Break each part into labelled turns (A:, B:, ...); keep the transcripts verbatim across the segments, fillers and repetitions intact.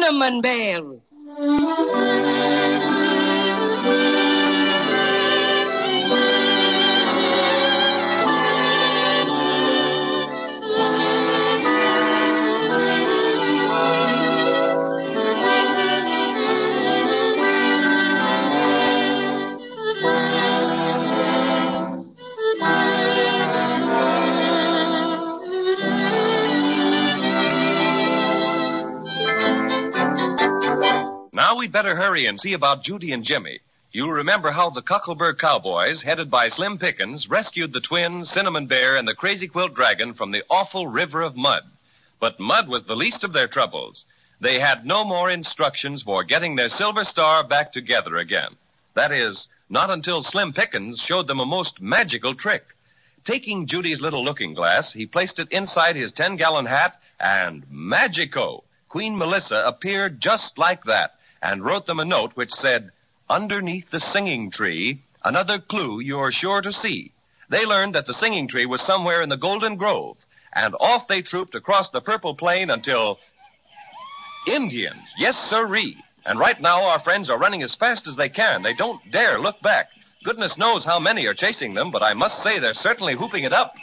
A: Cinnamon Bear.
B: Now we'd better hurry and see about Judy and Jimmy. You'll remember how the Cockleburg Cowboys, headed by Slim Pickens, rescued the twins, Cinnamon Bear, and the Crazy Quilt Dragon from the awful river of mud. But mud was the least of their troubles. They had no more instructions for getting their silver star back together again. That is, not until Slim Pickens showed them a most magical trick. Taking Judy's little looking glass, he placed it inside his ten-gallon hat, and magico! Queen Melissa appeared just like that, and wrote them a note which said, "Underneath the singing tree, another clue you're sure to see." They learned that the singing tree was somewhere in the Golden Grove, and off they trooped across the Purple Plain until... Indians, yes sirree. And right now our friends are running as fast as they can. They don't dare look back. Goodness knows how many are chasing them, but I must say they're certainly hooping it up.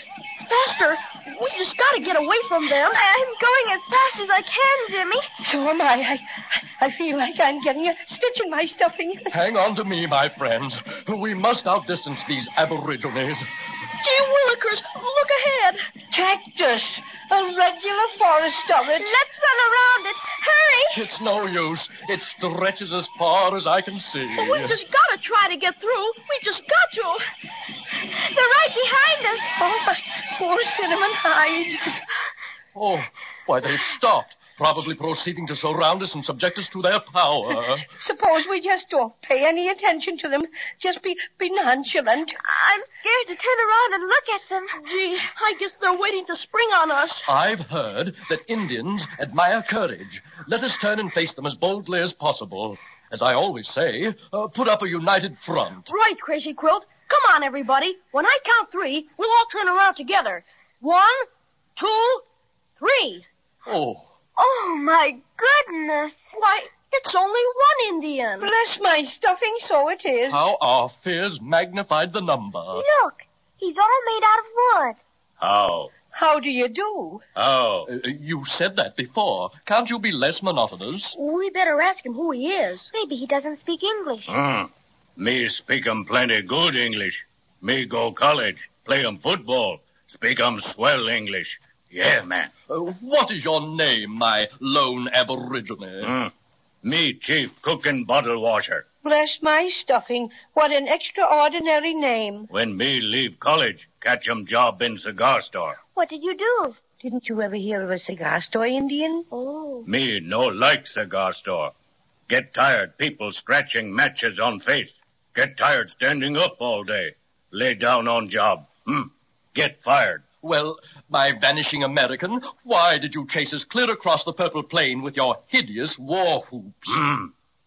C: Faster! We just gotta get away from them.
D: I'm going as fast as I can, Jimmy.
A: So am I. I, I feel like I'm getting a stitch in my stuffing.
E: Hang on to me, my friends. We must outdistance these aborigines.
C: Gee willikers, look ahead.
A: Cactus. A regular forest of it.
D: Let's run around it. Hurry!
E: It's no use. It stretches as far as I can see.
C: But we just gotta try to get through. We just got to.
D: They're right behind us.
A: Oh, my poor Cinnamon Hide.
E: Oh, why, they've stopped. Probably proceeding to surround us and subject us to their power.
A: Suppose we just don't pay any attention to them. Just be, be nonchalant.
D: I'm scared to turn around and look at them.
C: Gee, I guess they're waiting to spring on us.
E: I've heard that Indians admire courage. Let us turn and face them as boldly as possible. As I always say, uh, put up a united front.
C: Right, Crazy Quilt. Come on, everybody. When I count three, we'll all turn around together. One, two, three.
E: Oh.
D: Oh, my goodness.
C: Why, it's only one Indian.
A: Bless my stuffing, so it is.
E: How our fears magnified the number.
D: Look, he's all made out of wood.
E: How?
A: How do you do?
E: How? Uh, you said that before. Can't you be less monotonous?
C: We better ask him who he is.
D: Maybe he doesn't speak English.
F: Hmm. Me speak 'em plenty good English. Me go college, play 'em football, speak 'em swell English. Yeah, man.
E: Uh, what is your name, my lone aborigine?
F: Mm. Me chief cook and bottle washer.
A: Bless my stuffing. What an extraordinary name.
F: When me leave college, catch 'em job in cigar store.
D: What did you do?
A: Didn't you ever hear of a cigar store, Indian?
D: Oh.
F: Me no like cigar store. Get tired people scratching matches on face. Get tired standing up all day. Lay down on job. Hmm. Get fired.
E: Well, my vanishing American, why did you chase us clear across the Purple Plain with your hideous war whoops?
F: Hmm.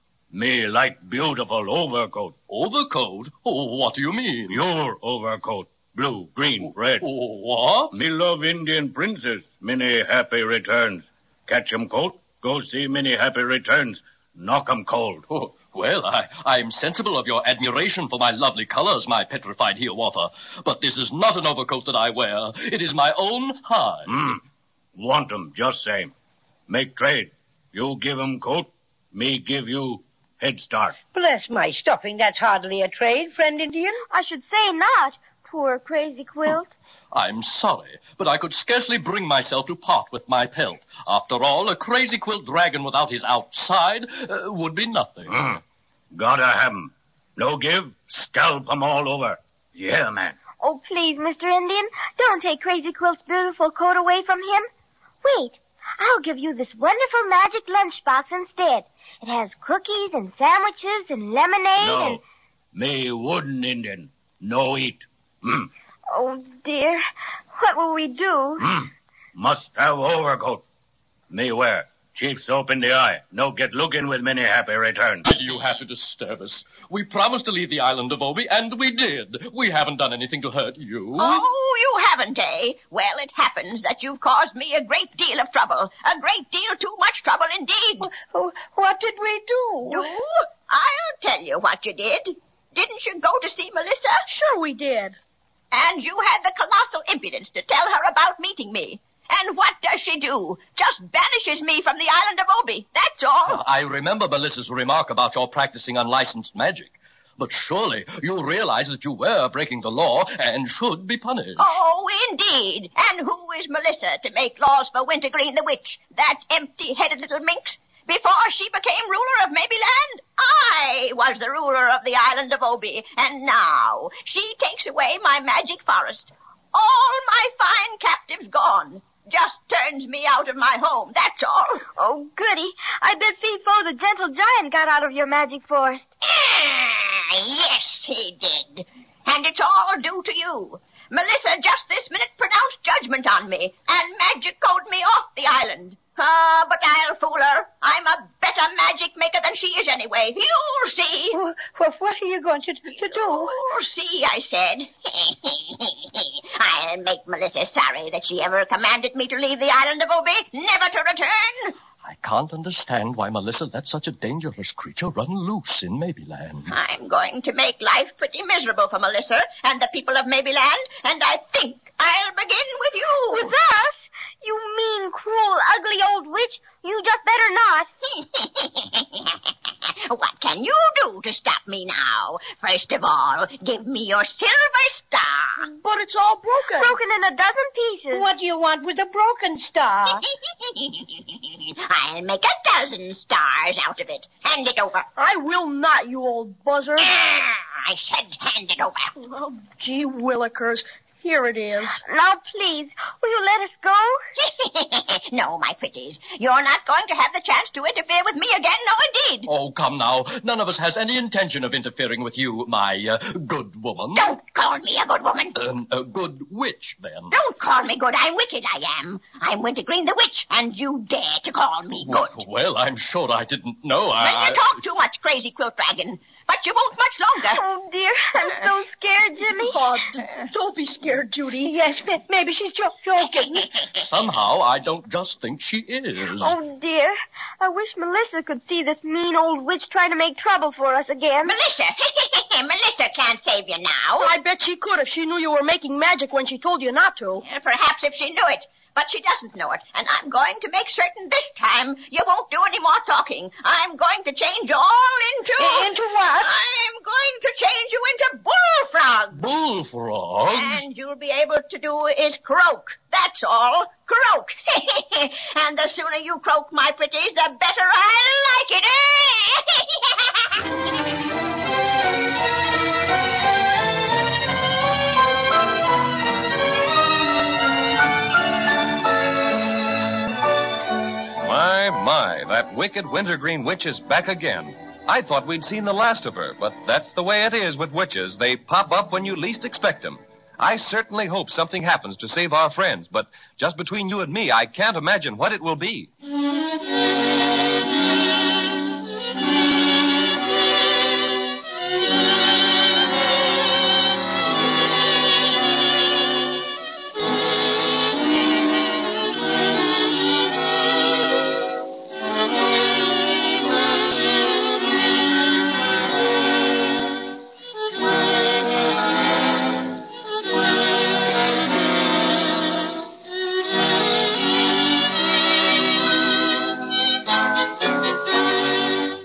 F: Me like beautiful overcoat.
E: Overcoat? Oh, what do you mean?
F: Your overcoat. Blue, green, red.
E: Oh, what?
F: Me love Indian princess. Many happy returns. Catch 'em coat, go see many happy returns. Knock 'em cold.
E: Oh, well, I, I'm sensible of your admiration for my lovely colors, my petrified Hiawatha. But this is not an overcoat that I wear. It is my own hide.
F: Hmm. Want 'em just same. Make trade. You give 'em coat, me give you head start.
A: Bless my stuffing. That's hardly a trade, friend Indian.
D: I should say not. Poor Crazy Quilt.
E: I'm sorry, but I could scarcely bring myself to part with my pelt. After all, a Crazy Quilt Dragon without his outside uh, would be nothing.
F: Mm. Gotta have 'em. No give, scalp 'em all over. Yeah, man.
D: Oh, please, Mister Indian, don't take Crazy Quilt's beautiful coat away from him. Wait, I'll give you this wonderful magic lunchbox instead. It has cookies and sandwiches and lemonade
F: no.
D: and...
F: Me wooden Indian. No eat. Mm.
D: Oh, dear. What will we do?
F: Hmm. Must have overcoat. Me wear. Chief soap in the eye. No get looking with many happy return.
E: Why do you have to disturb us? We promised to leave the island of Obi, and we did. We haven't done anything to hurt you.
G: Oh, you haven't, eh? Well, it happens that you've caused me a great deal of trouble. A great deal too much trouble indeed.
A: Oh, what did we do?
G: Do? I'll tell you what you did. Didn't you go to see Melissa?
C: Sure we did.
G: And you had the colossal impudence to tell her about meeting me. And what does she do? Just banishes me from the island of Obi. That's all.
E: I remember Melissa's remark about your practicing unlicensed magic. But surely you realize that you were breaking the law and should be punished.
G: Oh, indeed. And who is Melissa to make laws for Wintergreen the Witch? That empty-headed little minx? Before she became ruler of Mabyland, I was the ruler of the island of Obi. And now she takes away my magic forest. All my fine captives gone. Just turns me out of my home, that's all.
D: Oh, goody. I bet Fee-Fo the gentle giant got out of your magic forest.
G: Ah, yes, he did. And it's all due to you. Melissa just this minute pronounced judgment on me and magic-coded me off the island. Ah, but I'll fool her. I'm a better magic maker than she is anyway. You'll see.
A: Well, well, what are you going to, to do?
G: You'll see, I said. I'll make Melissa sorry that she ever commanded me to leave the island of Obi, never to return.
E: I can't understand why Melissa let such a dangerous creature run loose in Mabyland.
G: I'm going to make life pretty miserable for Melissa and the people of Mabyland, and I think I'll begin with you.
D: With us? You mean, cruel, ugly old witch. You just better not.
G: What can you do to stop me now? First of all, give me your silver star.
C: But it's all broken.
D: Broken in a dozen pieces.
A: What do you want with a broken star?
G: I'll make a dozen stars out of it. Hand it over.
C: I will not, you old buzzard.
G: Ah, I said hand it over.
C: Oh, gee willikers. Here it is.
D: Now, please, will you let us go?
G: No, my pretties. You're not going to have the chance to interfere with me again, no indeed.
E: Oh, come now. None of us has any intention of interfering with you, my uh, good woman.
G: Don't call me a good woman.
E: Um, a good witch, then.
G: Don't call me good. I'm wicked, I am. I'm Wintergreen the Witch, and you dare to call me good.
E: Well, I'm sure I didn't know. I...
G: Well, you talk too much, crazy quilt dragon. But you won't much longer.
D: Oh, dear. I'm so scared, Jimmy.
C: Oh, d- don't be scared, Judy.
A: Yes, ma- maybe she's jo- joking.
E: Somehow, I don't just think she is.
D: Oh, dear. I wish Melissa could see this mean old witch trying to make trouble for us again.
G: Melissa. Melissa can't save you now.
C: I bet she could if she knew you were making magic when she told you not to.
G: Uh, Perhaps if she knew it. But she doesn't know it, and I'm going to make certain this time you won't do any more talking. I'm going to change you all into...
A: Into what?
G: I'm going to change you into bullfrog.
E: Bullfrogs?
G: And you'll be able to do is croak. That's all. Croak. And the sooner you croak, my pretties, the better I like it, eh?
B: My, my, that wicked Wintergreen Witch is back again. I thought we'd seen the last of her, but that's the way it is with witches. They pop up when you least expect them. I certainly hope something happens to save our friends, but just between you and me, I can't imagine what it will be.